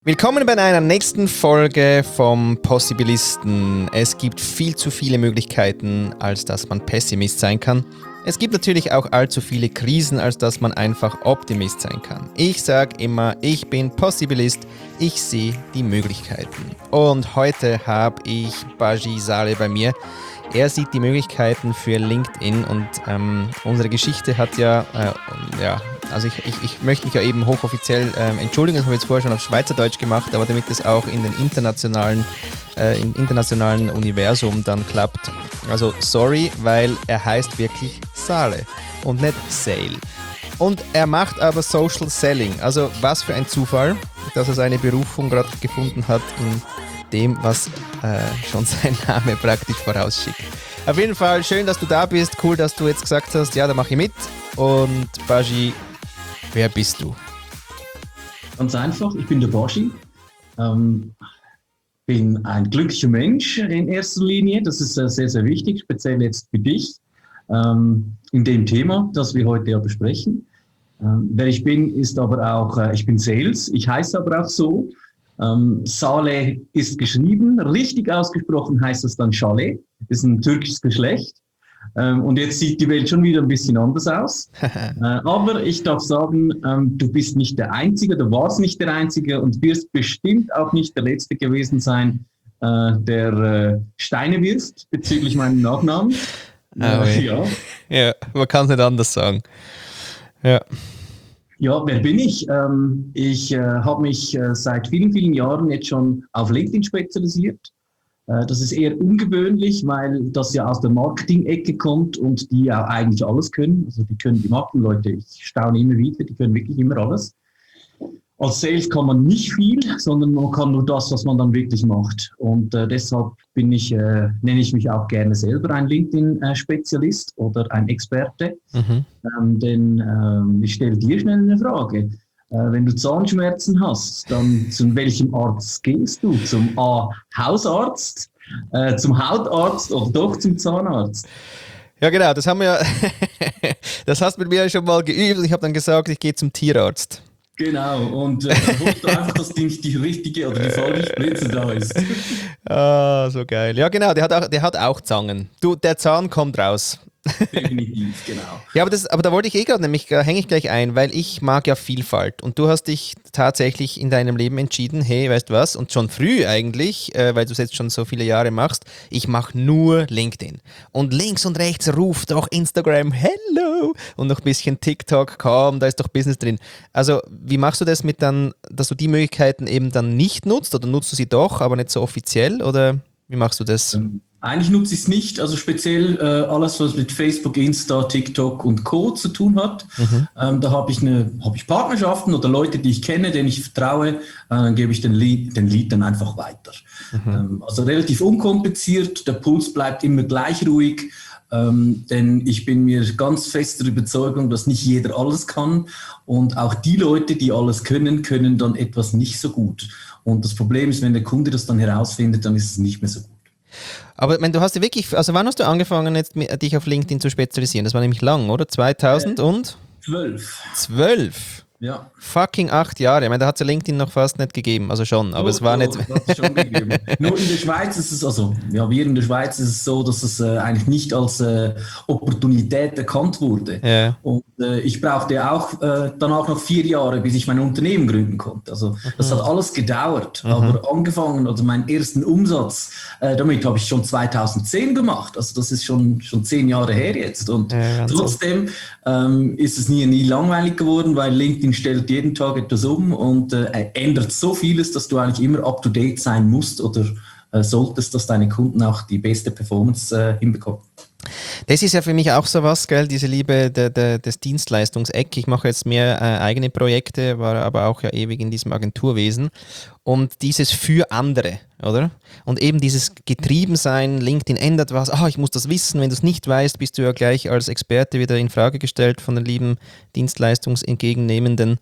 Willkommen bei einer nächsten Folge vom Possibilisten. Es gibt viel zu viele Möglichkeiten, als dass man Pessimist sein kann. Es gibt natürlich auch allzu viele Krisen, als dass man einfach Optimist sein kann. Ich sage immer, ich bin Possibilist, ich sehe die Möglichkeiten. Und heute habe ich Baji Saleh bei mir. Er sieht die Möglichkeiten für LinkedIn und unsere Geschichte hat also ich möchte mich ja eben hochoffiziell entschuldigen, das habe ich jetzt vorher schon auf Schweizerdeutsch gemacht, aber damit es auch in den im internationalen Universum dann klappt. Also sorry, weil er heißt wirklich Saleh und nicht Sale. Und er macht aber Social Selling. Also was für ein Zufall, dass er seine Berufung gerade gefunden hat in dem, was schon sein Name praktisch vorausschickt. Auf jeden Fall schön, dass du da bist. Cool, dass du jetzt gesagt hast, ja, da mache ich mit. Und Baji, wer bist du? Ganz einfach, ich bin der Baji. Bin ein glücklicher Mensch in erster Linie. Das ist sehr, sehr wichtig, speziell jetzt für dich, in dem Thema, das wir heute ja besprechen. Wer ich bin, ist aber auch, ich bin Sales. Ich heiße aber auch so. Saleh ist geschrieben, richtig ausgesprochen heißt es dann Saleh, ist ein türkisches Geschlecht. Und jetzt sieht die Welt schon wieder ein bisschen anders aus. Aber ich darf sagen, du bist nicht der Einzige, du warst nicht der Einzige und wirst bestimmt auch nicht der Letzte gewesen sein, der Steine wirft bezüglich meinem Nachnamen. Ja, man kann es nicht anders sagen. Ja. Ja, wer bin ich? Ich habe mich seit vielen, vielen Jahren jetzt schon auf LinkedIn spezialisiert. Das ist eher ungewöhnlich, weil das ja aus der Marketing-Ecke kommt und die ja eigentlich alles können. Also die können die Markenleute, ich staune immer wieder, die können wirklich immer alles. Als Sales kann man nicht viel, sondern man kann nur das, was man dann wirklich macht. Und deshalb nenne ich mich auch gerne selber ein LinkedIn-Spezialist oder ein Experte. Denn ich stelle dir schnell eine Frage. Wenn du Zahnschmerzen hast, dann zu welchem Arzt gehst du? Zum Hausarzt, zum Hautarzt oder doch zum Zahnarzt? Ja, genau, das haben wir das hast du mit mir schon mal geübt. Ich habe dann gesagt, ich gehe zum Tierarzt. Genau, und hofft einfach, dass nicht die richtige oder die falsche Spritze da ist. Ah, so geil. Ja, genau, der hat auch Zangen. Der Zahn kommt raus. Definitiv, genau. Ja, aber da wollte ich gerade, nämlich hänge ich gleich ein, weil ich mag ja Vielfalt und du hast dich tatsächlich in deinem Leben entschieden, hey, weißt du was, und schon früh eigentlich, weil du es jetzt schon so viele Jahre machst, ich mache nur LinkedIn und links und rechts ruft auch Instagram, hello, und noch ein bisschen TikTok, komm, da ist doch Business drin. Also wie machst du das mit dann, dass du die Möglichkeiten eben dann nicht nutzt oder nutzt du sie doch, aber nicht so offiziell oder wie machst du das? Eigentlich nutze ich es nicht, also speziell alles, was mit Facebook, Insta, TikTok und Co. zu tun hat. Da habe ich Partnerschaften oder Leute, die ich kenne, denen ich vertraue, dann gebe ich den Lead dann einfach weiter. Also relativ unkompliziert, der Puls bleibt immer gleich ruhig, denn ich bin mir ganz fest der Überzeugung, dass nicht jeder alles kann und auch die Leute, die alles können, können dann etwas nicht so gut. Und das Problem ist, wenn der Kunde das dann herausfindet, dann ist es nicht mehr so gut. Aber du hast ja wirklich, also wann hast du angefangen, dich auf LinkedIn zu spezialisieren? Das war nämlich lang, oder? 2012? 12? Ja. Fucking 8 Jahre. Ich meine, da hat es ja LinkedIn noch fast nicht gegeben. Also schon, aber es war nicht... Hat es schon gegeben. Nur in der Schweiz ist es, wir in der Schweiz ist es so, dass es eigentlich nicht als Opportunität erkannt wurde. Ja. Und ich brauchte auch danach noch 4 Jahre, bis ich mein Unternehmen gründen konnte. Also das hat alles gedauert. Aber angefangen, also meinen ersten Umsatz, damit habe ich schon 2010 gemacht. Also das ist schon 10 Jahre her jetzt. Und trotzdem ist es nie langweilig geworden, weil LinkedIn stellt jeden Tag etwas um und ändert so vieles, dass du eigentlich immer up-to-date sein musst oder solltest, dass deine Kunden auch die beste Performance hinbekommen. Das ist ja für mich auch so was, gell, diese Liebe des Dienstleistungseck. Ich mache jetzt mehr eigene Projekte, war aber auch ja ewig in diesem Agenturwesen. Und dieses für andere, oder? Und eben dieses Getriebensein, LinkedIn ändert was, ich muss das wissen, wenn du es nicht weißt, bist du ja gleich als Experte wieder in Frage gestellt von den lieben Dienstleistungsentgegennehmenden.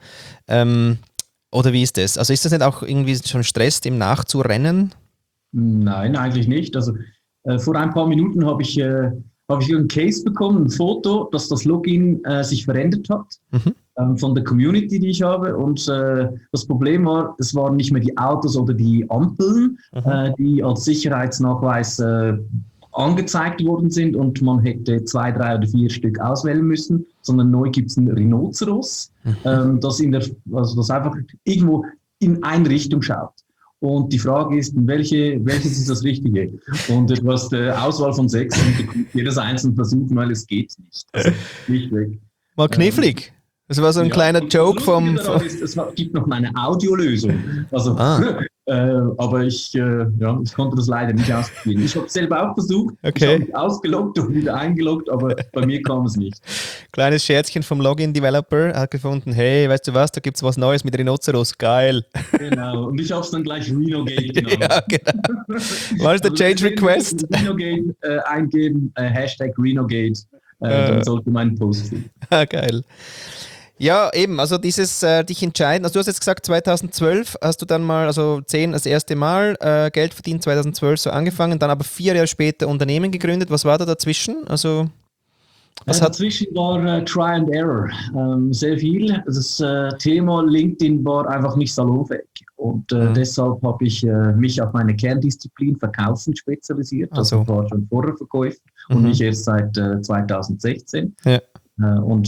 Oder wie ist das? Also ist das nicht auch irgendwie schon Stress, dem nachzurennen? Nein, eigentlich nicht. Also vor ein paar Minuten habe ich einen Case bekommen, ein Foto, dass das Login sich verändert hat. von der Community, die ich habe. Und das Problem war, es waren nicht mehr die Autos oder die Ampeln, die als Sicherheitsnachweis angezeigt worden sind und man hätte 2, 3 oder 4 Stück auswählen müssen, sondern neu gibt es ein Rhinoceros, das einfach irgendwo in eine Richtung schaut. Und die Frage ist, welches ist das Richtige? Und du hast eine Auswahl von 6 und du kannst jedes einzelne versuchen, weil es geht nicht. Also nicht weg. Mal knifflig. Das war so ein kleiner Joke vom... Es gibt noch eine Audiolösung. Also, aber ich konnte das leider nicht ausprobieren. Ich habe es selber auch versucht. Okay. Ich habe mich ausgeloggt und wieder eingeloggt, aber bei mir kam es nicht. Kleines Scherzchen vom Login-Developer hat gefunden, hey, weißt du was, da gibt es was Neues mit Rhinoceros, geil. Genau, und ich habe es dann gleich Rhinogate genannt. Ja, genau. War es der Change Request? Rhinogate eingeben, Hashtag Rhinogate, dann sollte mein Post finden. Geil. Ja, eben, also dieses dich entscheiden, also du hast jetzt gesagt 2012 hast du dann mal, also 10 das erste Mal Geld verdient, 2012 so angefangen, dann aber 4 Jahre später Unternehmen gegründet. Was war da dazwischen? Also dazwischen war Try and Error, sehr viel. Das Thema LinkedIn war einfach nicht salonfähig und deshalb habe ich mich auf meine Kerndisziplin Verkaufen spezialisiert. Also war schon vorher Verkäufer und nicht erst seit 2016 und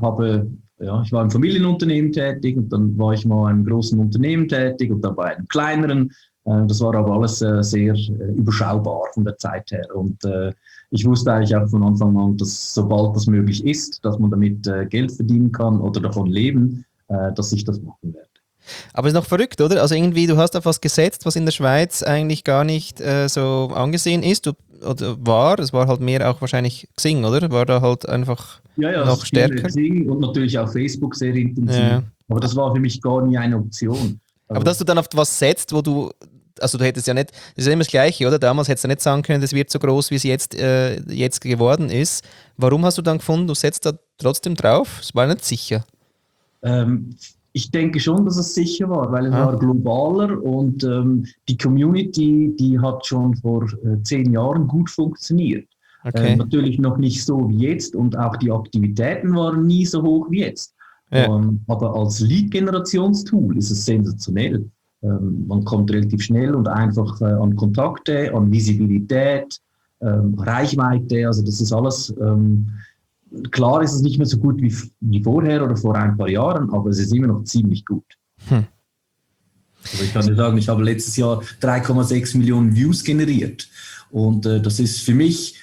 ich war im Familienunternehmen tätig und dann war ich mal in einem großen Unternehmen tätig und dann bei einem kleineren. Das war aber alles sehr überschaubar von der Zeit her. Und ich wusste eigentlich auch von Anfang an, dass sobald das möglich ist, dass man damit Geld verdienen kann oder davon leben, dass ich das machen werde. Aber ist noch verrückt, oder? Also irgendwie, du hast auf was gesetzt, was in der Schweiz eigentlich gar nicht so angesehen ist oder war. Es war halt mehr auch wahrscheinlich Xing, oder? War da halt einfach noch stärker. Xing und natürlich auch Facebook sehr intensiv. Ja. Aber das war für mich gar nie eine Option. Aber dass du dann auf was setzt, wo du hättest ja nicht, das ist ja immer das Gleiche, oder? Damals hättest du nicht sagen können, das wird so groß, wie es jetzt geworden ist. Warum hast du dann gefunden, du setzt da trotzdem drauf? Es war nicht sicher. Ich denke schon, dass es sicher war, weil es war globaler und die Community, die hat schon vor 10 Jahren gut funktioniert. Okay. Natürlich noch nicht so wie jetzt und auch die Aktivitäten waren nie so hoch wie jetzt. Ja. Aber als Lead-Generationstool ist es sensationell. Man kommt relativ schnell und einfach an Kontakte, an Visibilität, Reichweite, also das ist alles... Klar ist es nicht mehr so gut wie vorher oder vor ein paar Jahren, aber es ist immer noch ziemlich gut. Also ich kann dir sagen, ich habe letztes Jahr 3,6 Millionen Views generiert. Und das ist für mich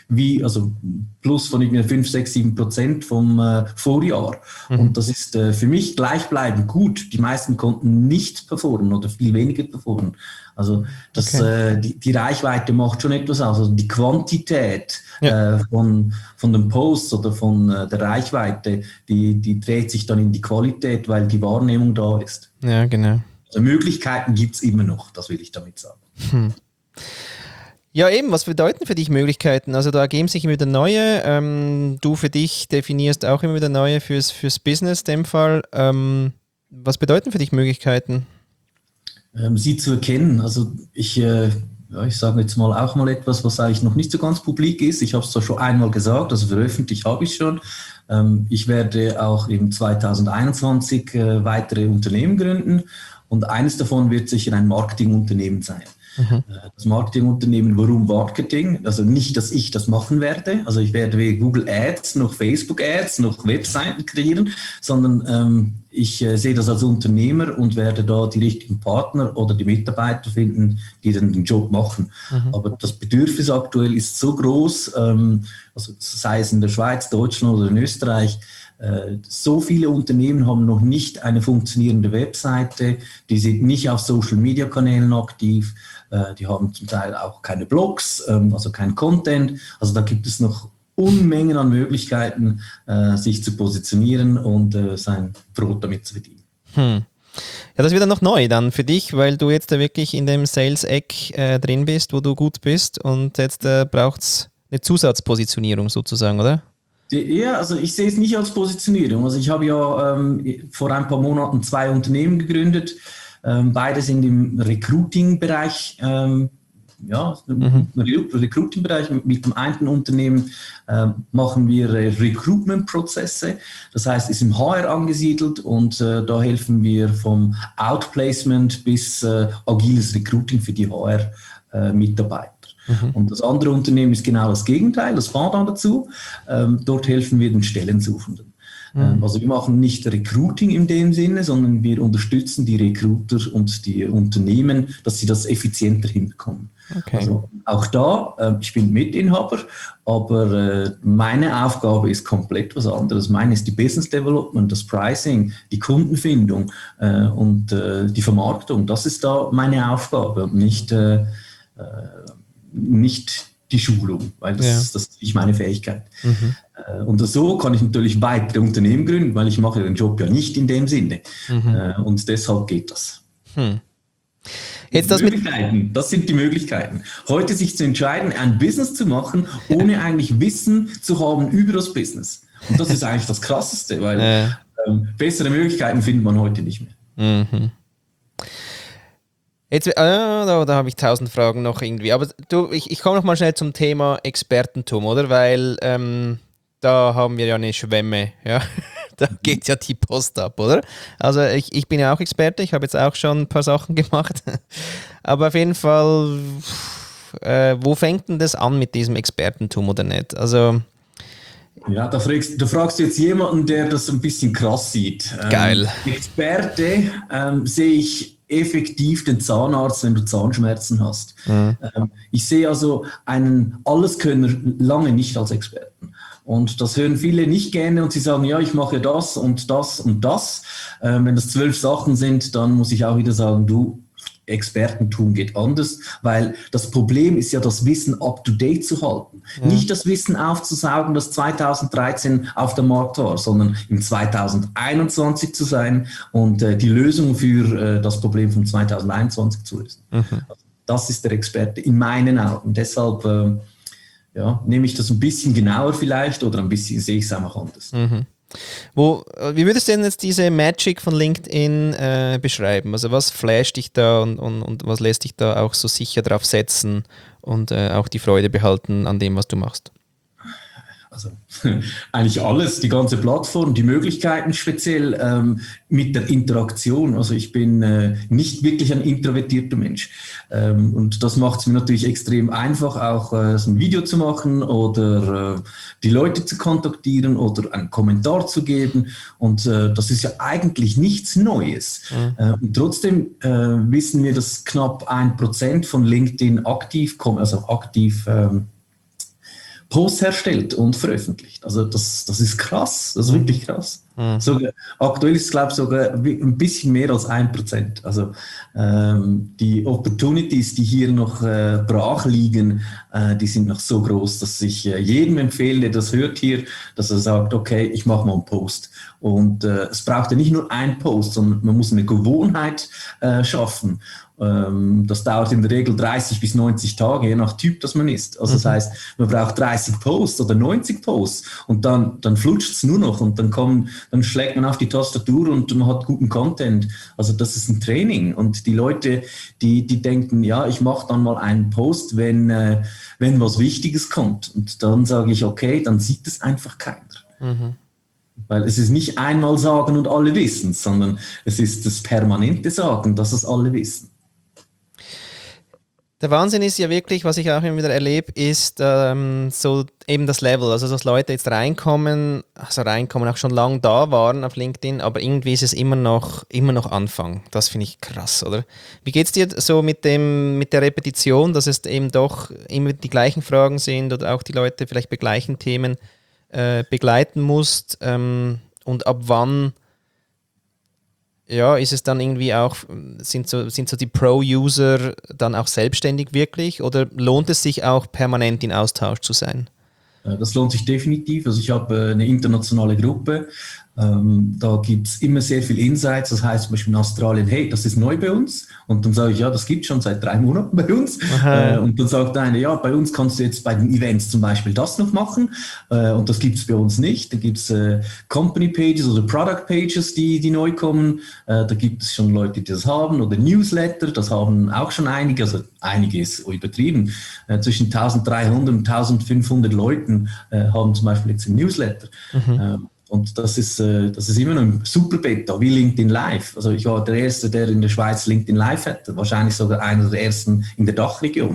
plus von 5, 6, 7% vom Vorjahr. Und das ist für mich gleichbleibend gut. Die meisten konnten nicht performen oder viel weniger performen. Also die Reichweite macht schon etwas aus. Also die Quantität von den Posts oder von der Reichweite, die dreht sich dann in die Qualität, weil die Wahrnehmung da ist. Ja, genau. Also Möglichkeiten gibt es immer noch, das will ich damit sagen. Ja, eben, was bedeuten für dich Möglichkeiten? Also da ergeben sich immer wieder neue. Du für dich definierst auch immer wieder neue fürs Business, in dem Fall. Was bedeuten für dich Möglichkeiten? Sie zu erkennen. Also ich sage jetzt mal auch mal etwas, was eigentlich noch nicht so ganz publik ist. Ich habe es zwar schon einmal gesagt, also veröffentlicht habe ich schon. Ich werde auch im 2021 weitere Unternehmen gründen und eines davon wird sicher ein Marketingunternehmen sein. Das Marketingunternehmen, warum Marketing? Also nicht, dass ich das machen werde. Also ich werde weder Google Ads, noch Facebook Ads, noch Webseiten kreieren, sondern ich sehe das als Unternehmer und werde da die richtigen Partner oder die Mitarbeiter finden, die dann den Job machen. Aber das Bedürfnis aktuell ist so groß, also sei es in der Schweiz, Deutschland oder in Österreich, so viele Unternehmen haben noch nicht eine funktionierende Webseite, die sind nicht auf Social-Media-Kanälen aktiv, die haben zum Teil auch keine Blogs, also kein Content. Also da gibt es noch Unmengen an Möglichkeiten, sich zu positionieren und sein Brot damit zu verdienen. Ja, das wird dann noch neu dann für dich, weil du jetzt da wirklich in dem Sales-Eck drin bist, wo du gut bist und jetzt braucht es eine Zusatzpositionierung sozusagen, oder? Ja, also ich sehe es nicht als Positionierung. Also ich habe ja vor ein paar Monaten 2 Unternehmen gegründet. Beide sind im Recruiting-Bereich Recruiting-Bereich. Mit dem einen Unternehmen machen wir Recruitment-Prozesse. Das heißt, ist im HR angesiedelt und da helfen wir vom Outplacement bis agiles Recruiting für die HR-Mitarbeiter. Und das andere Unternehmen ist genau das Gegenteil, das Pendant dazu. Dort helfen wir den Stellensuchenden. Also wir machen nicht Recruiting in dem Sinne, sondern wir unterstützen die Recruiter und die Unternehmen, dass sie das effizienter hinbekommen. Okay. Also auch da, ich bin Mitinhaber, aber meine Aufgabe ist komplett was anderes. Meine ist die Business Development, das Pricing, die Kundenfindung und die Vermarktung. Das ist da meine Aufgabe und nicht die Schulung, weil das ist nicht meine Fähigkeit. Und so kann ich natürlich weitere Unternehmen gründen, weil ich mache den Job ja nicht in dem Sinne. Und deshalb geht das. Jetzt das sind die Möglichkeiten. Heute sich zu entscheiden, ein Business zu machen, ohne eigentlich Wissen zu haben über das Business. Und das ist eigentlich das Krasseste, weil bessere Möglichkeiten findet man heute nicht mehr. Jetzt, da habe ich 1000 Fragen noch irgendwie. Aber ich komme noch mal schnell zum Thema Expertentum, oder? Weil da haben wir ja eine Schwemme, ja. Da geht ja die Post ab, oder? Also ich bin ja auch Experte, ich habe jetzt auch schon ein paar Sachen gemacht. Aber auf jeden Fall, wo fängt denn das an mit diesem Expertentum oder nicht? Also... Ja, da fragst du jetzt jemanden, der das ein bisschen krass sieht. Geil. Experte sehe ich effektiv den Zahnarzt, wenn du Zahnschmerzen hast. Ich sehe also einen Alleskönner lange nicht als Experten. Und das hören viele nicht gerne und sie sagen, ja, ich mache das und das und das. Wenn das 12 Sachen sind, dann muss ich auch wieder sagen, du, Expertentum geht anders, weil das Problem ist ja, das Wissen up-to-date zu halten. Nicht das Wissen aufzusaugen, das 2013 auf dem Markt war, sondern im 2021 zu sein und die Lösung für das Problem von 2021 zu lösen. Das ist der Experte in meinen Augen. Deshalb nehme ich das ein bisschen genauer vielleicht oder ein bisschen sehe ich es einfach anders. Wie würdest du denn jetzt diese Magic von LinkedIn beschreiben? Also was flasht dich da und was lässt dich da auch so sicher drauf setzen und auch die Freude behalten an dem, was du machst? Also eigentlich alles, die ganze Plattform, die Möglichkeiten speziell mit der Interaktion. Also ich bin nicht wirklich ein introvertierter Mensch und das macht es mir natürlich extrem einfach, auch so ein Video zu machen oder die Leute zu kontaktieren oder einen Kommentar zu geben und das ist ja eigentlich nichts Neues. Und trotzdem wissen wir, dass knapp 1% von LinkedIn aktiv Posts herstellt und veröffentlicht. Also das ist krass, das ist wirklich krass. Sogar, aktuell ist es, glaube ich, sogar ein bisschen mehr als 1%. Also die Opportunities, die hier noch brach liegen, die sind noch so groß, dass ich jedem empfehle, der das hört hier, dass er sagt, okay, ich mache mal einen Post. Und es braucht ja nicht nur einen Post, sondern man muss eine Gewohnheit schaffen. Das dauert in der Regel 30 bis 90 Tage, je nach Typ, das man ist. Also das heißt, man braucht 30 Posts oder 90 Posts und dann flutscht es nur noch und dann schlägt man auf die Tastatur und man hat guten Content. Also das ist ein Training und die Leute, die denken, ja, ich mache dann mal einen Post, wenn was Wichtiges kommt. Und dann sage ich, okay, dann sieht es einfach keiner. Weil es ist nicht einmal sagen und alle wissen es, sondern es ist das permanente Sagen, dass es alle wissen. Der Wahnsinn ist ja wirklich, was ich auch immer wieder erlebe, ist so eben das Level. Also, dass Leute jetzt reinkommen, auch schon lange da waren auf LinkedIn, aber irgendwie ist es immer noch Anfang. Das finde ich krass, oder? Wie geht es dir so mit der Repetition, dass es eben doch immer die gleichen Fragen sind oder auch die Leute vielleicht bei gleichen Themen begleiten musst? Und ab wann ist es dann irgendwie auch, sind so die Pro-User dann auch selbstständig wirklich oder lohnt es sich auch permanent in Austausch zu sein? Das lohnt sich definitiv. Also ich habe eine internationale Gruppe, Da gibt es immer sehr viel Insights. Das heißt zum Beispiel in Australien, hey, das ist neu bei uns. Und dann sage ich, ja, das gibt es schon seit 3 Monaten bei uns. Und dann sagt einer, ja, bei uns kannst du jetzt bei den Events zum Beispiel das noch machen. Und das gibt es bei uns nicht. Da gibt es Company Pages oder Product Pages, die neu kommen. Da gibt es schon Leute, die das haben. Oder Newsletter, das haben auch schon einige. Also einige ist übertrieben. Zwischen 1300 und 1500 Leuten haben zum Beispiel jetzt ein Newsletter. Und das ist immer noch im Super-Beta, wie LinkedIn Live. Also ich war der Erste, der in der Schweiz LinkedIn Live hatte, wahrscheinlich sogar einer der Ersten in der Dachregion.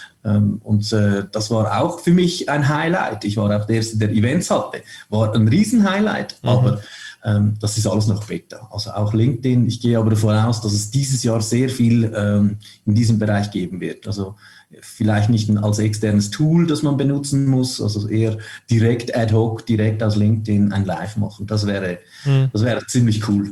Das war auch für mich ein Highlight. Ich war auch der Erste, der Events hatte. War ein Riesen-Highlight, aber das ist alles noch Beta. Also auch LinkedIn. Ich gehe aber davon aus, dass es dieses Jahr sehr viel in diesem Bereich geben wird. Also vielleicht nicht als externes Tool, das man benutzen muss, also eher direkt ad hoc, direkt aus LinkedIn ein Live machen. Das wäre ziemlich cool.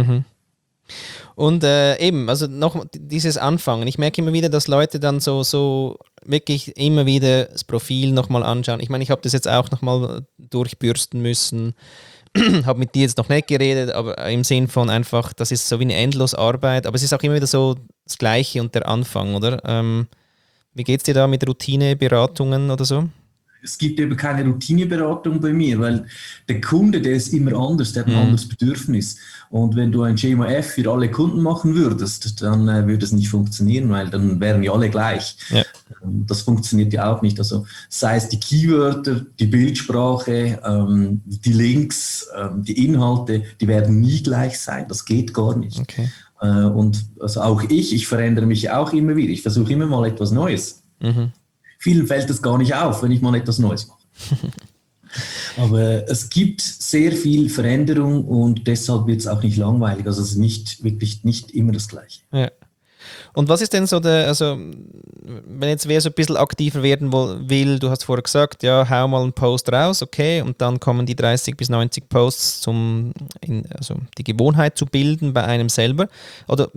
Und eben, also noch dieses Anfangen. Ich merke immer wieder, dass Leute dann so wirklich immer wieder das Profil nochmal anschauen. Ich meine, ich habe das jetzt auch nochmal durchbürsten müssen. Habe mit dir jetzt noch nicht geredet, aber im Sinn von einfach, das ist so wie eine endlose Arbeit, aber es ist auch immer wieder so das Gleiche und der Anfang, oder? Wie geht es dir da mit Routineberatungen oder so? Es gibt eben keine Routineberatung bei mir, weil der Kunde, der ist immer anders, der hat ein anderes Bedürfnis. Und wenn du ein Schema F für alle Kunden machen würdest, dann würde es nicht funktionieren, weil dann wären ja alle gleich. Ja. Das funktioniert ja auch nicht. Also sei es die Keywörter, die Bildsprache, die Links, die Inhalte, die werden nie gleich sein. Das geht gar nicht. Okay. Und also auch ich verändere mich auch immer wieder. Ich versuche immer mal etwas Neues. Vielen fällt es gar nicht auf, wenn ich mal etwas Neues mache. Aber es gibt sehr viel Veränderung und deshalb wird es auch nicht langweilig. Also es ist nicht immer das Gleiche. Ja. Und was ist denn so wenn jetzt wer so ein bisschen aktiver werden will, du hast vorher gesagt, ja, hau mal einen Post raus, okay, und dann kommen die 30 bis 90 Posts, also die Gewohnheit zu bilden bei einem selber. Oder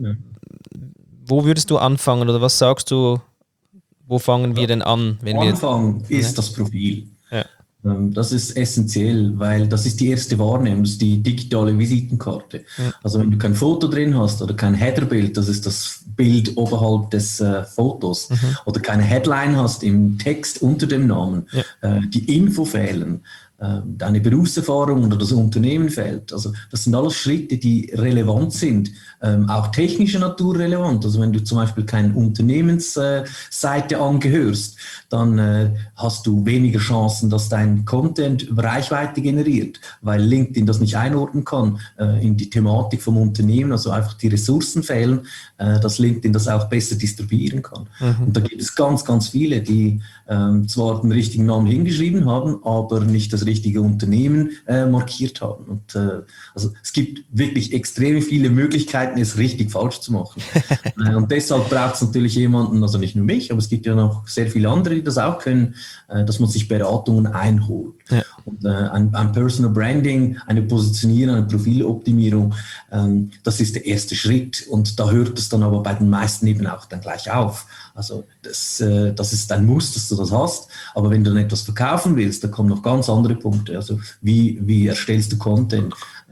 wo würdest du anfangen oder was sagst du, wo fangen wir denn an? Anfang ist das Profil. Ja. Das ist essentiell, weil das ist die erste Wahrnehmung, das ist die digitale Visitenkarte. Ja. Also wenn du kein Foto drin hast oder kein Headerbild, das ist das Bild oberhalb des Fotos, oder keine Headline hast im Text unter dem Namen, die Info fehlen, deine Berufserfahrung oder das Unternehmen fehlt. Also das sind alles Schritte, die relevant sind, auch technischer Natur relevant. Also wenn du zum Beispiel keine Unternehmensseite angehörst, dann hast du weniger Chancen, dass dein Content Reichweite generiert, weil LinkedIn das nicht einordnen kann in die Thematik vom Unternehmen, also einfach die Ressourcen fehlen, dass LinkedIn das auch besser distribuieren kann. Und da gibt es ganz, ganz viele, die zwar den richtigen Namen hingeschrieben haben, aber nicht das richtige Unternehmen markiert haben. Und also es gibt wirklich extrem viele Möglichkeiten, es richtig falsch zu machen. Und deshalb braucht es natürlich jemanden, also nicht nur mich, aber es gibt ja noch sehr viele andere, die das auch können, dass man sich Beratungen einholt. Ja. Und ein Personal Branding, eine Positionierung, eine Profiloptimierung, das ist der erste Schritt. Und da hört es dann aber bei den meisten eben auch dann gleich auf. Also das ist ein Muss, dass du das hast. Aber wenn du dann etwas verkaufen willst, da kommen noch ganz andere Punkte. Also wie erstellst du Content?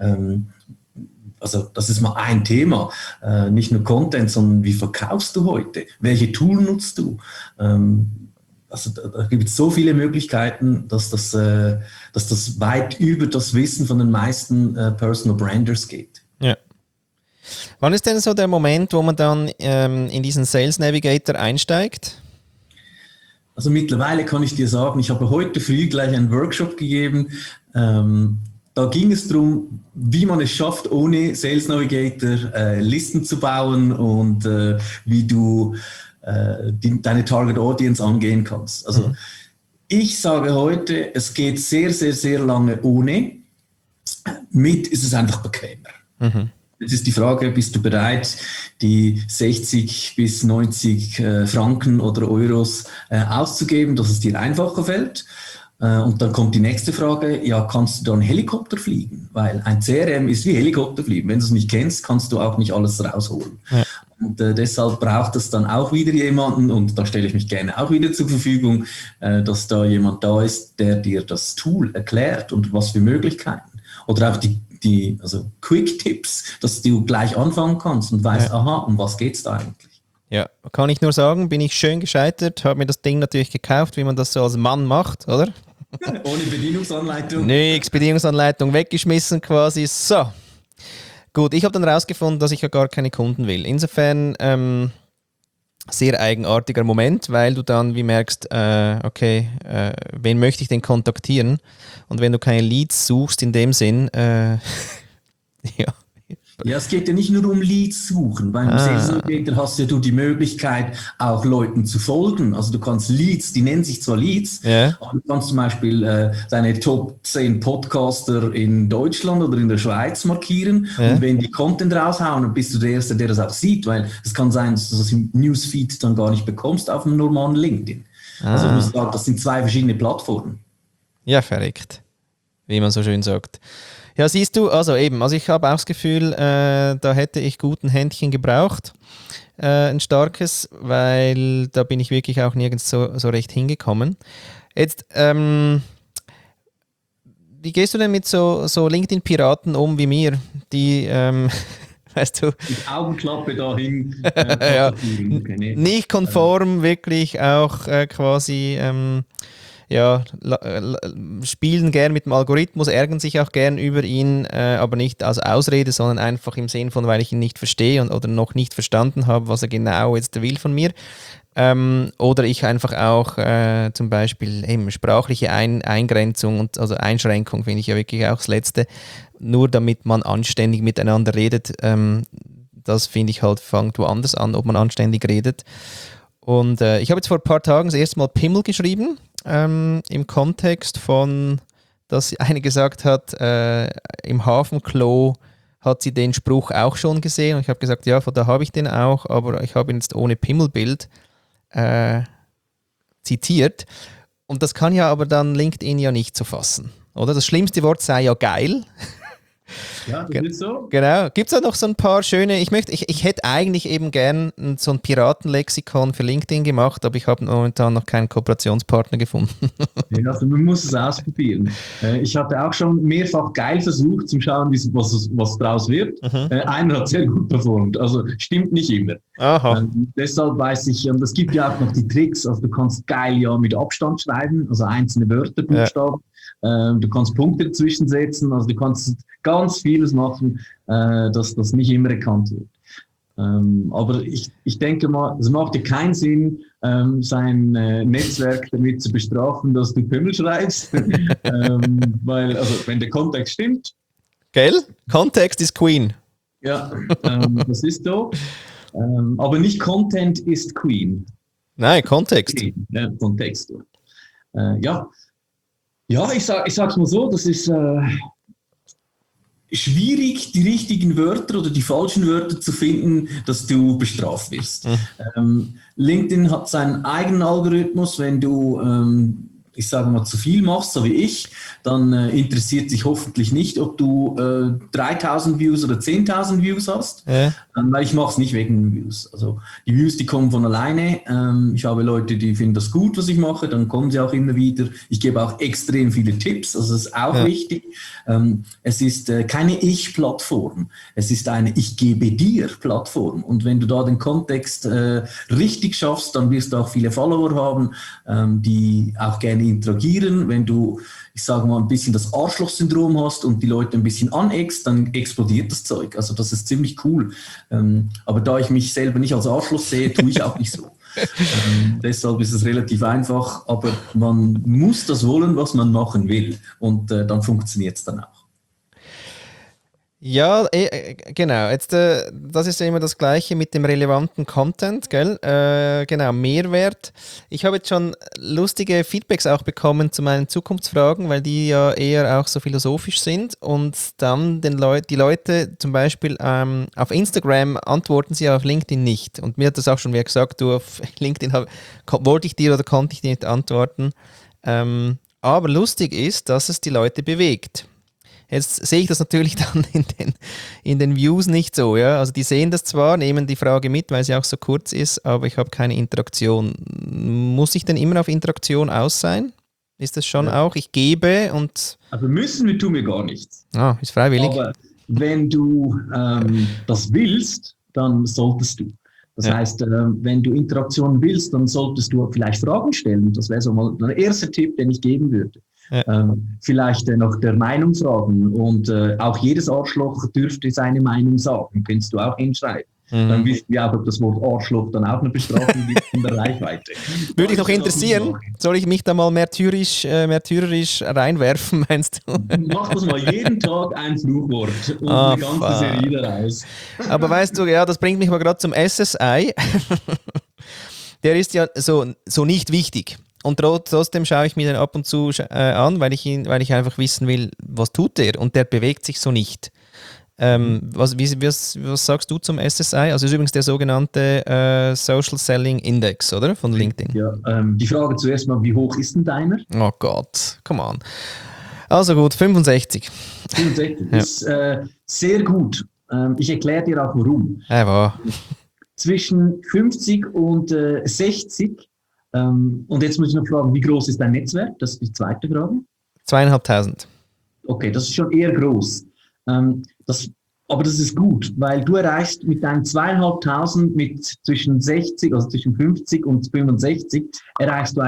Also das ist mal ein Thema. Nicht nur Content, sondern wie verkaufst du heute? Welche Tool nutzt du? Also da gibt es so viele Möglichkeiten, dass das weit über das Wissen von den meisten Personal Branders geht. Ja. Wann ist denn so der Moment, wo man dann in diesen Sales Navigator einsteigt? Also mittlerweile kann ich dir sagen, ich habe heute früh gleich einen Workshop gegeben. Da ging es darum, wie man es schafft, ohne Sales Navigator Listen zu bauen und wie du deine Target Audience angehen kannst. Also ich sage heute, es geht sehr, sehr, sehr lange ohne. Mit ist es einfach bequemer. Jetzt ist die Frage, bist du bereit, die 60 bis 90 Franken oder Euros auszugeben, dass es dir einfacher fällt? Und dann kommt die nächste Frage, ja, kannst du dann Helikopter fliegen? Weil ein CRM ist wie Helikopter fliegen. Wenn du es nicht kennst, kannst du auch nicht alles rausholen. Ja. Und deshalb braucht es dann auch wieder jemanden, und da stelle ich mich gerne auch wieder zur Verfügung, dass da jemand da ist, der dir das Tool erklärt und was für Möglichkeiten. Oder auch die also Quick-Tipps, dass du gleich anfangen kannst und weißt, aha, um was geht's da eigentlich? Ja, kann ich nur sagen, bin ich schön gescheitert, habe mir das Ding natürlich gekauft, wie man das so als Mann macht, oder? Ohne Bedienungsanleitung. Nix, Bedienungsanleitung weggeschmissen quasi. So, gut, ich habe dann rausgefunden, dass ich ja gar keine Kunden will. Insofern sehr eigenartiger Moment, weil du dann wie merkst, wen möchte ich denn kontaktieren? Und wenn du keine Leads suchst in dem Sinn, ja. Ja, es geht ja nicht nur um Leads suchen. Beim Sales Navigator hast ja du die Möglichkeit, auch Leuten zu folgen. Also du kannst Leads, die nennen sich zwar Leads, aber du kannst zum Beispiel deine Top 10 Podcaster in Deutschland oder in der Schweiz markieren. Und wenn die Content raushauen, dann bist du der Erste, der das auch sieht, weil es kann sein, dass du das im Newsfeed dann gar nicht bekommst auf einem normalen LinkedIn. Also ich muss sagen, das sind zwei verschiedene Plattformen. Ja, verrückt. Wie man so schön sagt. Ja, siehst du, also ich habe auch das Gefühl, da hätte ich gut ein Händchen gebraucht, ein starkes, weil da bin ich wirklich auch nirgends so recht hingekommen. Jetzt, wie gehst du denn mit so LinkedIn-Piraten um wie mir, die, weißt du... Mit Augenklappe dahin. Nicht konform, wirklich auch quasi... spielen gern mit dem Algorithmus, ärgern sich auch gern über ihn, aber nicht als Ausrede, sondern einfach im Sinn von, weil ich ihn nicht verstehe oder noch nicht verstanden habe, was er genau jetzt will von mir. Oder ich einfach auch zum Beispiel sprachliche Eingrenzung und also Einschränkung finde ich ja wirklich auch das Letzte. Nur damit man anständig miteinander redet, das finde ich halt, fängt woanders an, ob man anständig redet. Und ich habe jetzt vor ein paar Tagen das erste Mal Pimmel geschrieben, im Kontext von, dass eine gesagt hat, im Hafenklo hat sie den Spruch auch schon gesehen. Und ich habe gesagt, ja, von da habe ich den auch, aber ich habe ihn jetzt ohne Pimmelbild zitiert. Und das kann ja aber dann LinkedIn ja nicht so fassen, oder? Das schlimmste Wort sei ja geil. Ja, das ist so. Genau. Gibt es da noch so ein paar schöne, ich hätte eigentlich eben gern so ein Piratenlexikon für LinkedIn gemacht, aber ich habe momentan noch keinen Kooperationspartner gefunden. Ja, also man muss es ausprobieren. Ich hatte auch schon mehrfach geil versucht, zum schauen, was draus wird. Einer hat sehr gut performt, also stimmt nicht immer. Deshalb weiß ich, und es gibt ja auch noch die Tricks, also du kannst geil ja mit Abstand schreiben, also einzelne Wörter, Buchstaben. Du kannst Punkte dazwischen setzen, also du kannst ganz vieles machen, dass das nicht immer erkannt wird. Aber ich denke mal, es macht ja keinen Sinn, sein Netzwerk damit zu bestrafen, dass du Pimmel schreibst, weil, also wenn der Kontext stimmt. Gell? Kontext ist Queen. Ja, das ist so. Aber nicht Content ist Queen. Nein, Kontext. Ja, Kontext. Ja, ich sag's mal so, das ist schwierig, die richtigen Wörter oder die falschen Wörter zu finden, dass du bestraft wirst. LinkedIn hat seinen eigenen Algorithmus. Wenn du, ich sage mal, zu viel machst, so wie ich, dann interessiert sich hoffentlich nicht, ob du 3.000 Views oder 10.000 Views hast, weil ich mache es nicht wegen Views. Also die Views, die kommen von alleine. Ich habe Leute, die finden das gut, was ich mache, dann kommen sie auch immer wieder. Ich gebe auch extrem viele Tipps, also das ist auch wichtig. Es ist keine Ich-Plattform, es ist eine Ich-gebe-dir-Plattform. Und wenn du da den Kontext richtig schaffst, dann wirst du auch viele Follower haben, die auch gerne interagieren. Wenn du, ich sage mal, ein bisschen das Arschloch-Syndrom hast und die Leute ein bisschen aneckst, dann explodiert das Zeug. Also das ist ziemlich cool. Aber da ich mich selber nicht als Arschloch sehe, tue ich auch nicht so. Deshalb ist es relativ einfach, aber man muss das wollen, was man machen will. Und dann funktioniert es dann auch. Ja, genau. Jetzt, das ist ja immer das Gleiche mit dem relevanten Content, gell? Genau, Mehrwert. Ich habe jetzt schon lustige Feedbacks auch bekommen zu meinen Zukunftsfragen, weil die ja eher auch so philosophisch sind. Und dann die Leute zum Beispiel auf Instagram antworten sie auf LinkedIn nicht. Und mir hat das auch schon wer gesagt, du, auf LinkedIn wollte ich dir oder konnte ich dir nicht antworten. Aber lustig ist, dass es die Leute bewegt. Jetzt sehe ich das natürlich dann in den Views nicht so. Ja? Also die sehen das zwar, nehmen die Frage mit, weil sie auch so kurz ist, aber ich habe keine Interaktion. Muss ich denn immer auf Interaktion aus sein? Ist das schon auch? Ich gebe und... Also müssen tun wir gar nichts. Ist freiwillig. Aber wenn du das willst, dann solltest du. Das heißt, wenn du Interaktion willst, dann solltest du vielleicht Fragen stellen. Das wäre so mal der erste Tipp, den ich geben würde. Vielleicht nach der Meinung fragen und auch jedes Arschloch dürfte seine Meinung sagen, kannst du auch hinschreiben. Dann wissen wir auch, ob das Wort Arschloch dann auch eine Bestrafung gibt in der Reichweite. Würde dich noch interessieren, soll ich mich da mal märtyrerisch reinwerfen, meinst du? Mach das mal jeden Tag ein Fluchwort und eine ganze Serie daraus. Aber weißt du, ja, das bringt mich mal gerade zum SSI. Der ist ja so nicht wichtig. Und trotzdem schaue ich mir den ab und zu an, weil ich einfach wissen will, was tut der? Und der bewegt sich so nicht. Was sagst du zum SSI? Also ist übrigens der sogenannte Social Selling Index, oder? Von LinkedIn. Ja, die Frage zuerst mal, wie hoch ist denn deiner? Oh Gott, come on. Also gut, 65. 65 ist sehr gut. Ich erkläre dir auch warum. Zwischen 50 und 60. Und jetzt muss ich noch fragen, wie groß ist dein Netzwerk? Das ist die zweite Frage. 2.500. Okay, das ist schon eher groß. Aber das ist gut, weil du erreichst mit deinen 2.500 mit zwischen 60, also zwischen 50 und 65, erreichst du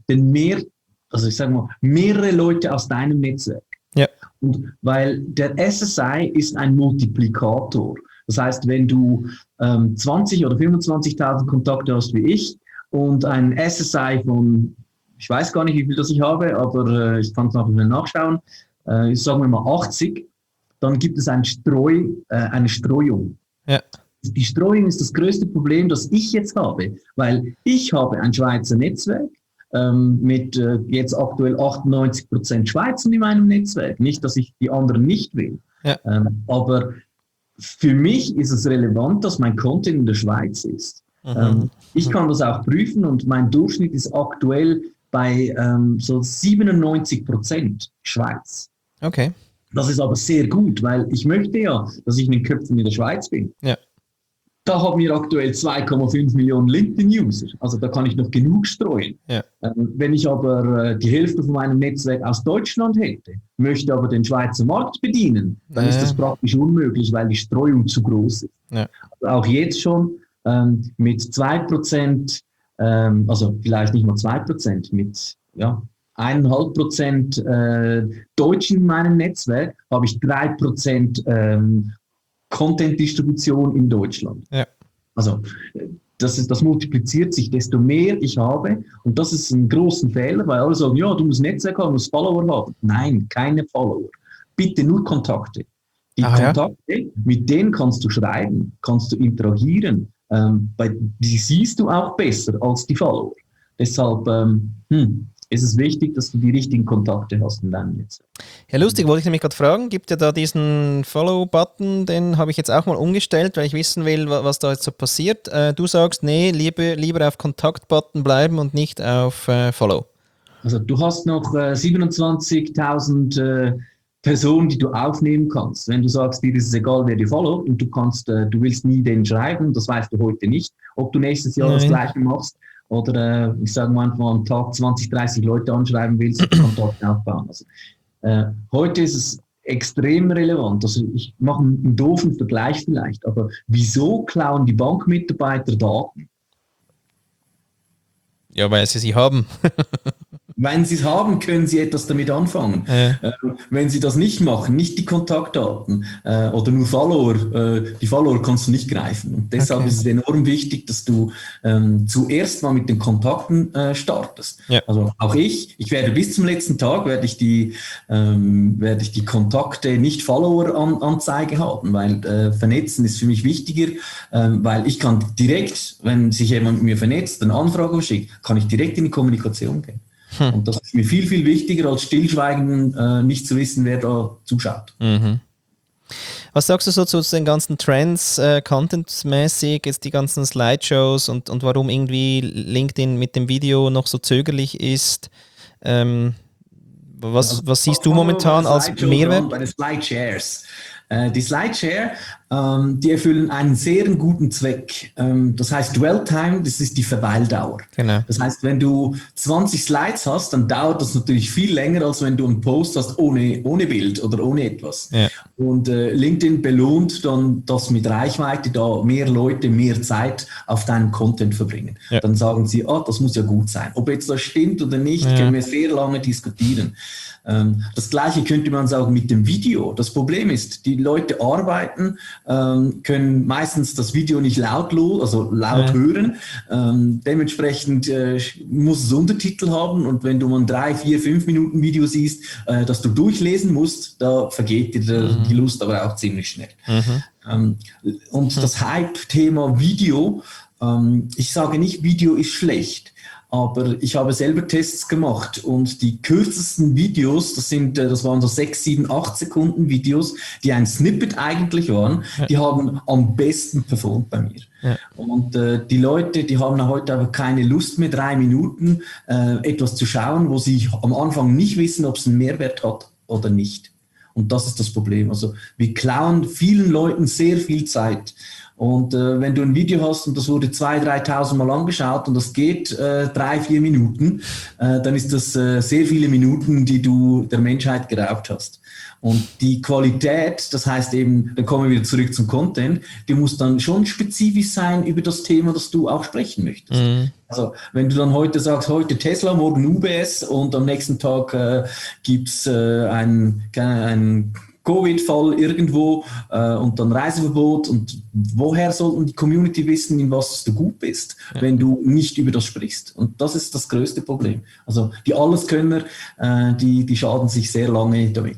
mehrere Leute aus deinem Netzwerk. Ja. Und weil der SSI ist ein Multiplikator. Das heißt, wenn du 20 oder 25.000 Kontakte hast wie ich und ein SSI von, ich weiß gar nicht, wie viel das ich habe, aber ich kann es nachher nachschauen, sagen wir mal 80, dann gibt es eine Streuung. Ja. Die Streuung ist das größte Problem, das ich jetzt habe, weil ich habe ein Schweizer Netzwerk mit jetzt aktuell 98% Schweizer in meinem Netzwerk. Nicht, dass ich die anderen nicht will. Ja. Aber für mich ist es relevant, dass mein Content in der Schweiz ist. Ich kann das auch prüfen und mein Durchschnitt ist aktuell bei so 97% Schweiz. Okay. Das ist aber sehr gut, weil ich möchte ja, dass ich in den Köpfen in der Schweiz bin. Ja. Da haben wir aktuell 2,5 Millionen LinkedIn-User. Also da kann ich noch genug streuen. Ja. Wenn ich aber die Hälfte von meinem Netzwerk aus Deutschland hätte, möchte aber den Schweizer Markt bedienen, dann ist das praktisch unmöglich, weil die Streuung zu groß ist. Ja. Also auch jetzt schon mit 2%, also vielleicht nicht mal 2%, mit 1,5% Deutschen in meinem Netzwerk habe ich 3% Content-Distribution in Deutschland. Ja. Also das multipliziert sich, desto mehr ich habe. Und das ist ein großer Fehler, weil alle sagen, ja, du musst Netzwerk haben, du musst Follower haben. Nein, keine Follower. Bitte nur Kontakte. Die Kontakte, mit denen kannst du schreiben, kannst du interagieren. Die siehst du auch besser als die Follower. Deshalb ist es wichtig, dass du die richtigen Kontakte hast in deinem Netzwerk. Ja, lustig, wollte ich nämlich gerade fragen, gibt ja da diesen Follow-Button, den habe ich jetzt auch mal umgestellt, weil ich wissen will, was da jetzt so passiert. Du sagst, nee, lieber auf Kontakt-Button bleiben und nicht auf Follow. Also du hast noch 27.000 Personen, die du aufnehmen kannst. Wenn du sagst, dir ist es egal, wer dir followt und du willst nie den schreiben, das weißt du heute nicht, ob du nächstes Jahr das Gleiche machst. Oder ich sage manchmal am Tag 20, 30 Leute anschreiben willst und Kontakt aufbauen. Also, heute ist es extrem relevant. Also ich mache einen doofen Vergleich vielleicht, aber wieso klauen die Bankmitarbeiter Daten? Ja, weil sie haben. Wenn sie es haben, können sie etwas damit anfangen. Wenn sie das nicht machen, nicht die Kontaktdaten oder nur Follower, die Follower kannst du nicht greifen. Und deshalb ist es enorm wichtig, dass du zuerst mal mit den Kontakten startest. Ja. Also auch ich werde bis zum letzten Tag werde ich die Kontakte nicht Follower-Anzeige haben, weil vernetzen ist für mich wichtiger, weil ich kann direkt, wenn sich jemand mit mir vernetzt, eine Anfrage schickt, kann ich direkt in die Kommunikation gehen. Und das ist mir viel, viel wichtiger, als stillschweigen, nicht zu wissen, wer da zuschaut. Mhm. Was sagst du so zu den ganzen Trends, contentmäßig, jetzt die ganzen Slideshows und warum irgendwie LinkedIn mit dem Video noch so zögerlich ist? Was siehst du momentan als Mehrwert? Bei den Slideshares. Die Slideshare die erfüllen einen sehr guten Zweck. Das heißt, Dwell Time, das ist die Verweildauer. Genau. Das heißt, wenn du 20 Slides hast, dann dauert das natürlich viel länger, als wenn du einen Post hast ohne Bild oder ohne etwas. Ja. Und LinkedIn belohnt dann das mit Reichweite, da mehr Leute mehr Zeit auf deinen Content verbringen. Ja. Dann sagen sie, das muss ja gut sein. Ob jetzt das stimmt oder nicht, können wir sehr lange diskutieren. Das Gleiche könnte man sagen mit dem Video. Das Problem ist, die Leute arbeiten, können meistens das Video nicht laut hören. Dementsprechend muss es Untertitel haben, und wenn du mal 3, 4, 5 Minuten Video siehst, das du durchlesen musst, da vergeht dir die Lust aber auch ziemlich schnell. Und das Hype-Thema Video, ich sage nicht, Video ist schlecht. Aber ich habe selber Tests gemacht, und die kürzesten Videos, das waren so 6, 7, 8 Sekunden Videos, die ein Snippet eigentlich waren, die haben am besten performt bei mir. Ja. Und die Leute, die haben heute aber keine Lust mehr, 3 Minuten etwas zu schauen, wo sie am Anfang nicht wissen, ob es einen Mehrwert hat oder nicht. Und das ist das Problem. Also wir klauen vielen Leuten sehr viel Zeit. Und wenn du ein Video hast und das wurde 2.000, 3.000 Mal angeschaut und das geht 3, 4 Minuten, dann ist das sehr viele Minuten, die du der Menschheit geraubt hast. Und die Qualität, das heißt eben, dann kommen wir wieder zurück zum Content, die muss dann schon spezifisch sein über das Thema, das du auch sprechen möchtest. Also wenn du dann heute sagst, heute Tesla, morgen UBS und am nächsten Tag gibt es ein Covid-Fall irgendwo und dann Reiseverbot, und woher sollten die Community wissen, in was du gut bist, wenn du nicht über das sprichst? Und das ist das größte Problem. Also die Alleskönner, die schaden sich sehr lange damit.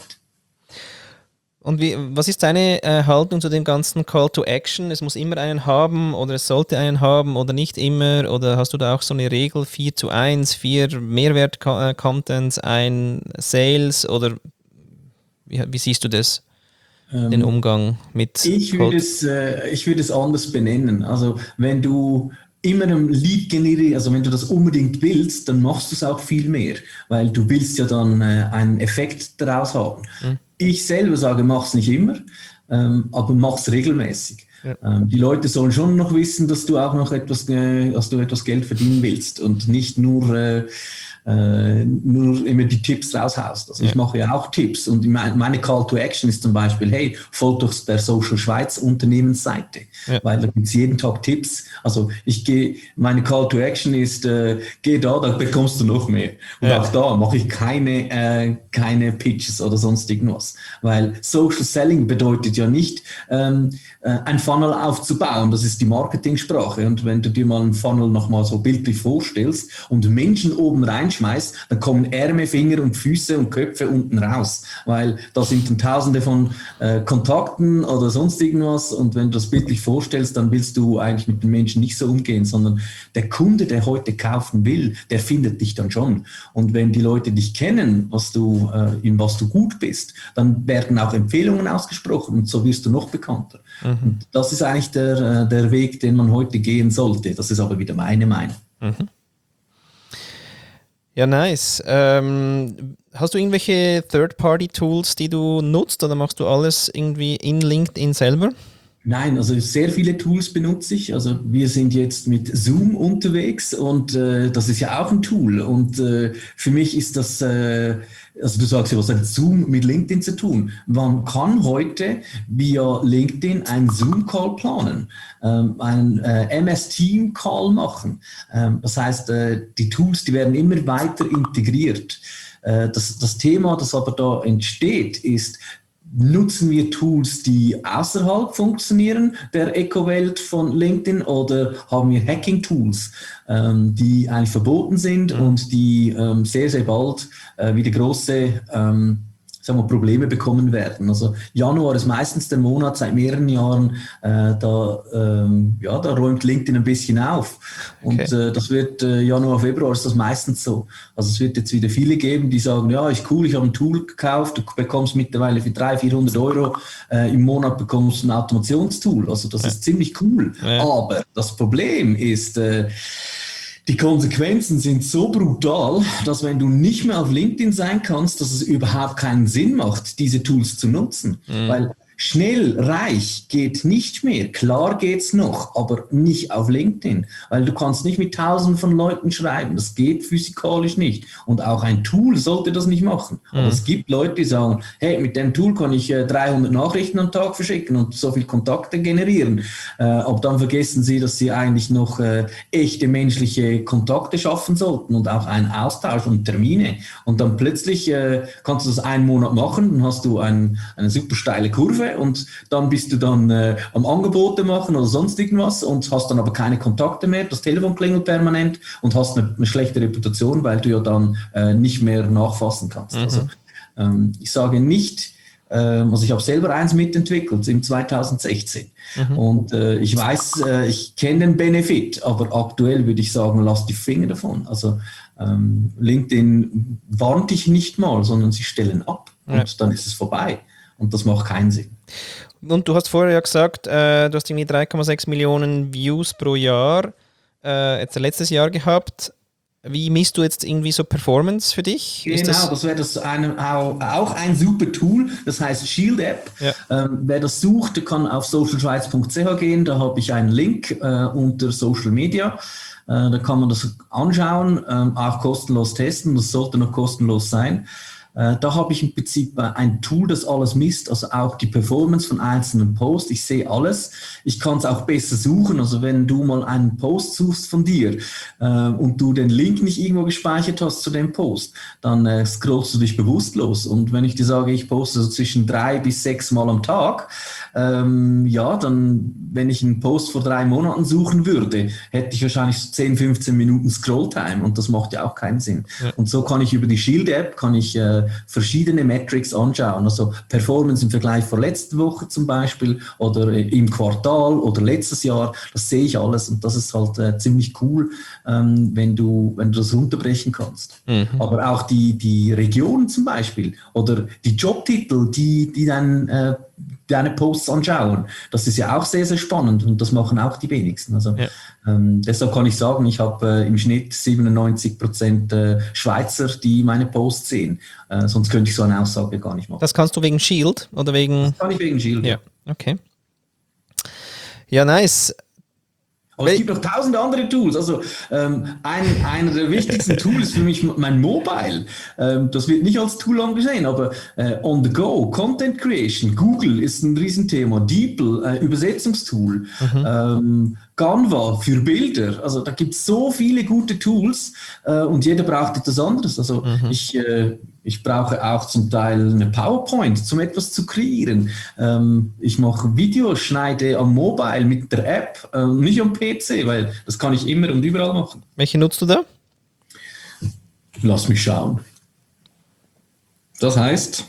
Und was ist deine Haltung zu dem ganzen Call to Action? Es muss immer einen haben oder es sollte einen haben oder nicht immer? Oder hast du da auch so eine Regel, 4:1, 4 Mehrwert-Contents, ein Sales, oder wie siehst du das, den Umgang mit? Ich würde es anders benennen. Also wenn du immer ein Lead generierst, also wenn du das unbedingt willst, dann machst du es auch viel mehr, weil du willst ja dann einen Effekt daraus haben. Ich selber sage, mach es nicht immer, aber mach es regelmäßig. Ja. Die Leute sollen schon noch wissen, dass du auch noch etwas Geld verdienen willst und nicht nur immer die Tipps raushaust. Also ich mache ja auch Tipps, und meine Call to Action ist zum Beispiel, hey, folgt doch der Social Schweiz Unternehmensseite, weil da gibt es jeden Tag Tipps. Also meine Call to Action ist, geh da bekommst du noch mehr. Und auch da mache ich keine Pitches oder sonst irgendwas, weil Social Selling bedeutet ja nicht, ein Funnel aufzubauen, das ist die Marketingsprache, und wenn du dir mal einen Funnel nochmal so bildlich vorstellst und Menschen oben reinschmeißt, dann kommen Ärmel, Finger und Füße und Köpfe unten raus, weil da sind dann Tausende von Kontakten oder sonst irgendwas, und wenn du das bildlich vorstellst, dann willst du eigentlich mit den Menschen nicht so umgehen, sondern der Kunde, der heute kaufen will, der findet dich dann schon, und wenn die Leute dich kennen, in was du gut bist, dann werden auch Empfehlungen ausgesprochen, und so wirst du noch bekannter. Und das ist eigentlich der Weg, den man heute gehen sollte. Das ist aber wieder meine Meinung. Ja, nice. Hast du irgendwelche Third-Party-Tools, die du nutzt, oder machst du alles irgendwie in LinkedIn selber? Nein, also sehr viele Tools benutze ich. Also wir sind jetzt mit Zoom unterwegs, und das ist ja auch ein Tool. Und für mich ist das, also du sagst ja, was hat Zoom mit LinkedIn zu tun? Man kann heute via LinkedIn einen Zoom-Call planen, einen MS-Team-Call machen. Das heißt, die Tools, die werden immer weiter integriert. Das Thema, das aber da entsteht, ist, nutzen wir Tools, die außerhalb funktionieren, der Eco-Welt von LinkedIn, oder haben wir Hacking-Tools, die eigentlich verboten sind und die sehr, sehr bald wieder große Probleme bekommen werden. Also Januar ist meistens der Monat seit mehreren Jahren, da räumt LinkedIn ein bisschen auf. Und das wird Januar, Februar ist das meistens so. Also es wird jetzt wieder viele geben, die sagen, ja, ist cool, ich habe ein Tool gekauft, du bekommst mittlerweile für 300-400 Euro im Monat bekommst du ein Automationstool. Also das ist ziemlich cool. Ja. Aber das Problem ist, die Konsequenzen sind so brutal, dass wenn du nicht mehr auf LinkedIn sein kannst, dass es überhaupt keinen Sinn macht, diese Tools zu nutzen. Weil Schnell, reich geht nicht mehr. Klar geht's noch, aber nicht auf LinkedIn, weil du kannst nicht mit Tausenden von Leuten schreiben. Das geht physikalisch nicht. Und auch ein Tool sollte das nicht machen. Aber es gibt Leute, die sagen, hey, mit dem Tool kann ich 300 Nachrichten am Tag verschicken und so viel Kontakte generieren. Aber dann vergessen sie, dass sie eigentlich noch echte menschliche Kontakte schaffen sollten und auch einen Austausch und Termine. Und dann plötzlich kannst du das einen Monat machen, dann hast du eine super steile Kurve und dann bist du dann am Angebote machen oder sonst irgendwas und hast dann aber keine Kontakte mehr, das Telefon klingelt permanent und hast eine schlechte Reputation, weil du ja dann nicht mehr nachfassen kannst. Also ich sage nicht, also ich habe selber eins mitentwickelt im 2016 und ich weiß, ich kenne den Benefit, aber aktuell würde ich sagen, lass die Finger davon. Also LinkedIn warnt dich nicht mal, sondern sie stellen ab und dann ist es vorbei. Und das macht keinen Sinn. Und du hast vorher ja gesagt, du hast irgendwie 3,6 Millionen Views pro Jahr jetzt letztes Jahr gehabt. Wie misst du jetzt irgendwie so Performance für dich? Genau, das wäre auch ein super Tool, das heißt Shield App. Ja. Wer das sucht, der kann auf socialschweiz.ch gehen, da habe ich einen Link unter Social Media. Da kann man das anschauen, auch kostenlos testen, das sollte noch kostenlos sein. Da habe ich im Prinzip ein Tool, das alles misst, also auch die Performance von einzelnen Posts. Ich sehe alles. Ich kann es auch besser suchen. Also wenn du mal einen Post suchst von dir und du den Link nicht irgendwo gespeichert hast zu dem Post, dann scrollst du dich bewusstlos. Und wenn ich dir sage, ich poste so zwischen 3 bis 6 Mal am Tag, ja, dann, wenn ich einen Post vor 3 Monaten suchen würde, hätte ich wahrscheinlich so 10, 15 Minuten Scrolltime und das macht ja auch keinen Sinn. Ja. Und so kann ich über die Shield-App, verschiedene Metrics anschauen, also Performance im Vergleich vor letzter Woche zum Beispiel oder im Quartal oder letztes Jahr, das sehe ich alles und das ist halt ziemlich cool, wenn du das runterbrechen kannst. Aber auch die Regionen zum Beispiel oder die Jobtitel, die dann deine Posts anschauen. Das ist ja auch sehr, sehr spannend und das machen auch die wenigsten. Also deshalb kann ich sagen, ich habe im Schnitt 97% Schweizer, die meine Posts sehen. Sonst könnte ich so eine Aussage gar nicht machen. Das kannst du wegen Shield oder wegen... Das kann ich wegen Shield. Ja, okay. Ja, nice. Aber es gibt noch 1000 andere Tools. Also einer der wichtigsten Tools ist für mich mein Mobile. Das wird nicht als Tool angesehen, aber on the go, Content Creation, Google ist ein Riesenthema, DeepL, Übersetzungstool, Canva für Bilder. Also da gibt es so viele gute Tools und jeder braucht etwas anderes. Also ich brauche auch zum Teil eine PowerPoint, um etwas zu kreieren. Ich mache Videos, schneide am Mobile mit der App, nicht am PC, weil das kann ich immer und überall machen. Welche nutzt du da? Lass mich schauen. Das heißt,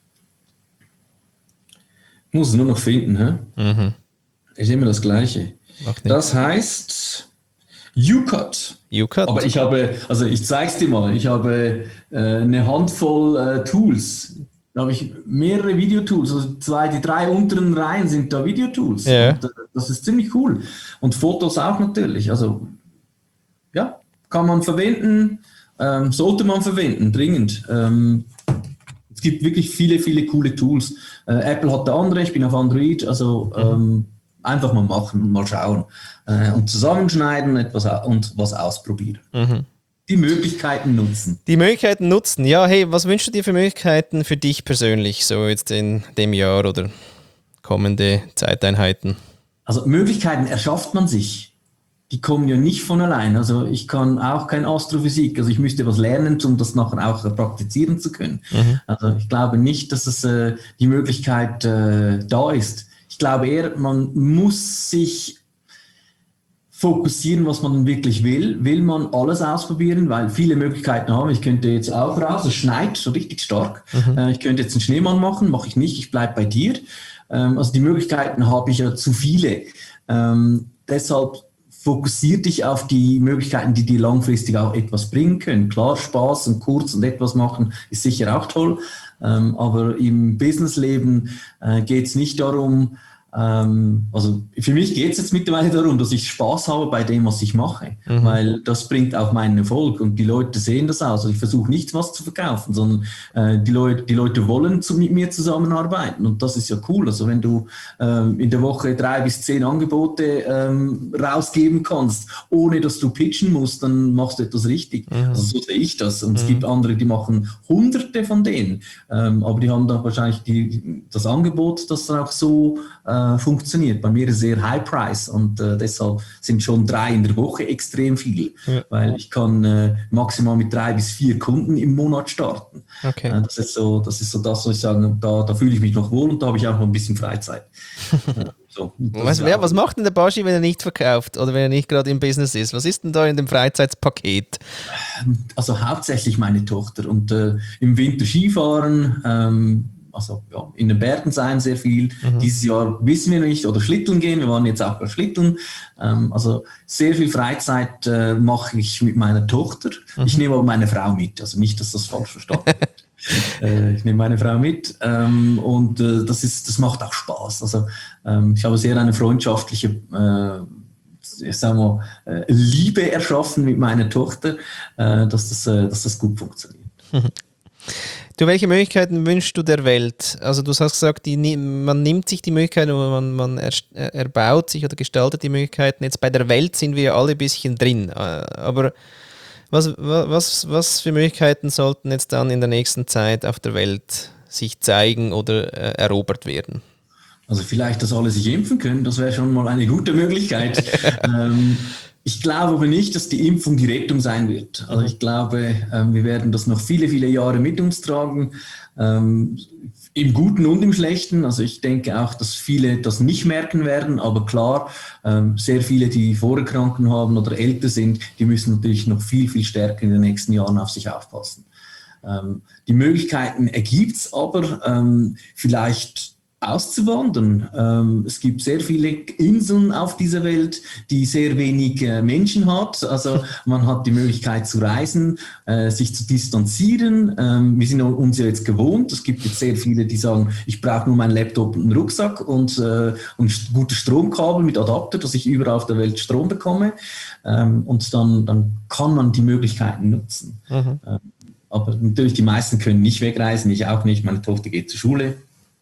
ich muss es nur noch finden. Ist immer das Gleiche. Das heißt UCut. Aber ich zeige es dir mal, ich habe eine Handvoll Tools. Da habe ich mehrere Videotools, also die 3 unteren Reihen sind da Videotools. Yeah. Das ist ziemlich cool. Und Fotos auch natürlich. Also ja, kann man verwenden, sollte man verwenden, dringend. Es gibt wirklich viele, viele coole Tools. Apple hat da andere, ich bin auf Android, also einfach mal machen, mal schauen und zusammenschneiden und was ausprobieren. Die Möglichkeiten nutzen. Die Möglichkeiten nutzen. Ja, hey, was wünschst du dir für Möglichkeiten für dich persönlich, so jetzt in dem Jahr oder kommende Zeiteinheiten? Also Möglichkeiten erschafft man sich. Die kommen ja nicht von allein. Also ich kann auch kein Astrophysik, also ich müsste was lernen, um das nachher auch praktizieren zu können. Also ich glaube nicht, dass es die Möglichkeit da ist. Ich glaube eher, man muss sich fokussieren, was man wirklich will. Will man alles ausprobieren, weil viele Möglichkeiten haben. Ich könnte jetzt auch raus, es schneit so richtig stark. Ich könnte jetzt einen Schneemann machen, mache ich nicht, ich bleibe bei dir. Also die Möglichkeiten habe ich ja zu viele. Deshalb fokussier dich auf die Möglichkeiten, die dir langfristig auch etwas bringen können. Klar, Spaß und kurz und etwas machen ist sicher auch toll, aber im Businessleben geht es nicht darum, Also für mich geht es jetzt mittlerweile darum, dass ich Spaß habe bei dem, was ich mache, weil das bringt auch meinen Erfolg und die Leute sehen das aus. Also ich versuche nicht was zu verkaufen, sondern die Leute wollen mit mir zusammenarbeiten und das ist ja cool. Also wenn du in der Woche 3 bis 10 Angebote rausgeben kannst, ohne dass du pitchen musst, dann machst du etwas richtig. Also so sehe ich das. Und es gibt andere, die machen Hunderte von denen, aber die haben dann wahrscheinlich das Angebot, das dann auch so funktioniert. Bei mir ist es sehr High Price und deshalb sind schon 3 in der Woche extrem viel, weil ich kann maximal mit 3 bis 4 Kunden im Monat starten. Okay. Das ist so das, was ich sage, da fühle ich mich noch wohl und da habe ich auch noch ein bisschen Freizeit. So, was macht denn der Baschi, wenn er nicht verkauft oder wenn er nicht gerade im Business ist? Was ist denn da in dem Freizeitspaket? Also hauptsächlich meine Tochter und im Winter Skifahren, also ja, in den Bergen sein sehr viel. Dieses Jahr wissen wir nicht, oder Schlitteln gehen. Wir waren jetzt auch bei Schlitteln. Also sehr viel Freizeit mache ich mit meiner Tochter. Ich nehme aber meine Frau mit, also nicht, dass das falsch verstanden wird. Ich nehme meine Frau mit und das macht auch Spaß. Also ich habe sehr eine freundschaftliche Liebe erschaffen mit meiner Tochter, dass das gut funktioniert. Du, welche Möglichkeiten wünschst du der Welt? Also du hast gesagt, man nimmt sich die Möglichkeiten, man erbaut sich oder gestaltet die Möglichkeiten. Jetzt bei der Welt sind wir ja alle ein bisschen drin. Aber was für Möglichkeiten sollten jetzt dann in der nächsten Zeit auf der Welt sich zeigen oder erobert werden? Also vielleicht, dass alle sich impfen können, das wäre schon mal eine gute Möglichkeit. Ich glaube aber nicht, dass die Impfung die Rettung sein wird. Also ich glaube, wir werden das noch viele, viele Jahre mit uns tragen, im Guten und im Schlechten. Also ich denke auch, dass viele das nicht merken werden, aber klar, sehr viele, die Vorerkrankungen haben oder älter sind, die müssen natürlich noch viel, viel stärker in den nächsten Jahren auf sich aufpassen. Die Möglichkeiten ergibt es aber, vielleicht auszuwandern. Es gibt sehr viele Inseln auf dieser Welt, die sehr wenig Menschen hat. Also man hat die Möglichkeit zu reisen, sich zu distanzieren. Wir sind uns ja jetzt gewohnt. Es gibt jetzt sehr viele, die sagen, ich brauche nur meinen Laptop und einen Rucksack und gutes Stromkabel mit Adapter, dass ich überall auf der Welt Strom bekomme. Und dann kann man die Möglichkeiten nutzen. Aber natürlich, die meisten können nicht wegreisen, ich auch nicht. Meine Tochter geht zur Schule.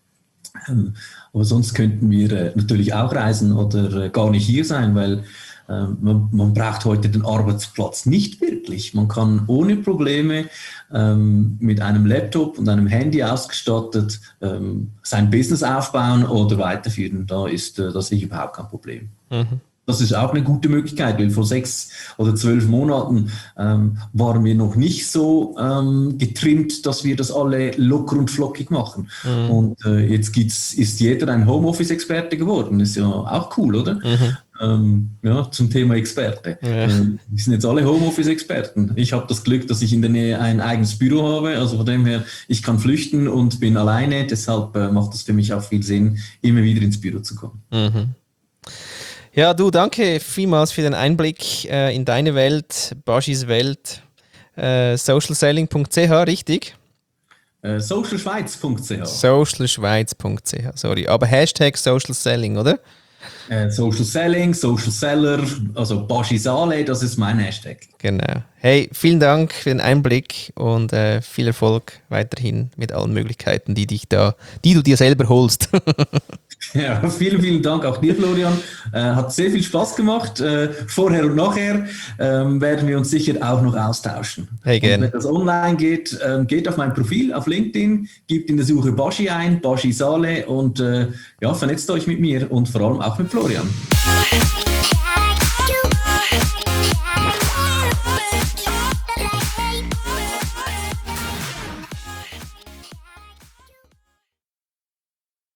Aber sonst könnten wir natürlich auch reisen oder gar nicht hier sein, weil man braucht heute den Arbeitsplatz nicht wirklich. Man kann ohne Probleme mit einem Laptop und einem Handy ausgestattet sein Business aufbauen oder weiterführen. Da sehe ich überhaupt kein Problem. Das ist auch eine gute Möglichkeit, weil vor 6 oder 12 Monaten waren wir noch nicht so getrimmt, dass wir das alle locker und flockig machen. Und jetzt ist jeder ein Homeoffice-Experte geworden. Ist ja auch cool, oder? Zum Thema Experte. Wir sind jetzt alle Homeoffice-Experten. Ich habe das Glück, dass ich in der Nähe ein eigenes Büro habe. Also von dem her, ich kann flüchten und bin alleine. Deshalb macht es für mich auch viel Sinn, immer wieder ins Büro zu kommen. Ja, du, danke vielmals für den Einblick in deine Welt, Baschis Welt. Socialselling.ch, richtig? Socialschweiz.ch. Socialschweiz.ch, sorry. Aber Hashtag Social Selling, oder? Social Selling, Social Seller, also Baschi Sale, das ist mein Hashtag. Genau. Hey, vielen Dank für den Einblick und viel Erfolg weiterhin mit allen Möglichkeiten, die du dir selber holst. Ja, vielen, vielen Dank auch dir, Florian. Hat sehr viel Spaß gemacht. Vorher und nachher werden wir uns sicher auch noch austauschen. Hey, gerne. Wenn das online geht, geht auf mein Profil auf LinkedIn, gebt in der Suche Baschi ein, Baschi Sale und vernetzt euch mit mir und vor allem auch mit Florian.